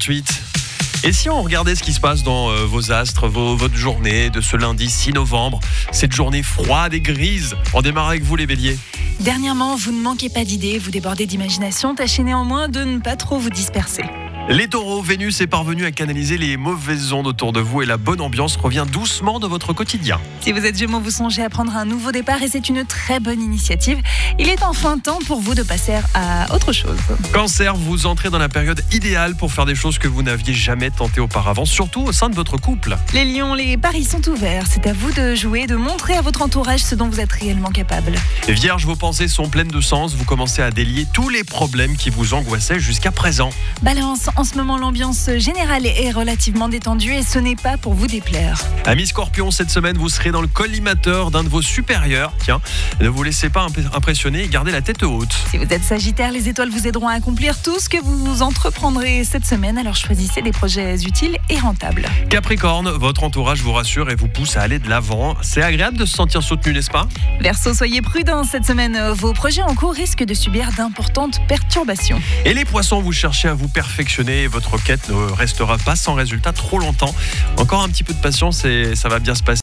7h38. Et si on regardait ce qui se passe dans vos astres, votre journée de ce lundi 6 novembre, cette journée froide et grise, on démarre avec vous les béliers. Dernièrement, vous ne manquez pas d'idées, vous débordez d'imagination, tâchez néanmoins de ne pas trop vous disperser. Les taureaux, Vénus est parvenue à canaliser les mauvaises ondes autour de vous et la bonne ambiance revient doucement dans votre quotidien. Si vous êtes Gémeaux, vous songez à prendre un nouveau départ et c'est une très bonne initiative. Il est enfin temps pour vous de passer à autre chose. Cancer, vous entrez dans la période idéale pour faire des choses que vous n'aviez jamais tentées auparavant, surtout au sein de votre couple. Les lions, les paris sont ouverts. C'est à vous de jouer, de montrer à votre entourage ce dont vous êtes réellement capable. Vierge, vos pensées sont pleines de sens, vous commencez à délier tous les problèmes qui vous angoissaient jusqu'à présent. Balance, en ce moment l'ambiance générale est relativement détendue et ce n'est pas pour vous déplaire. Amis Scorpion, cette semaine vous serez dans le collimateur d'un de vos supérieurs. Tiens, ne vous laissez pas impressionner et gardez la tête haute. Si vous êtes Sagittaire, les étoiles vous aideront à accomplir tout ce que vous entreprendrez cette semaine, alors choisissez des projets utiles et rentables. Capricorne, votre entourage vous rassure et vous pousse à aller de l'avant. C'est agréable de se sentir soutenu, n'est-ce pas ? Verseau, soyez prudents cette semaine, vos projets en cours risquent de subir d'importantes perturbations. Et les Poissons, vous cherchez à vous perfectionner et votre quête ne restera pas sans résultat trop longtemps. Encore un petit peu de patience et ça va bien se passer.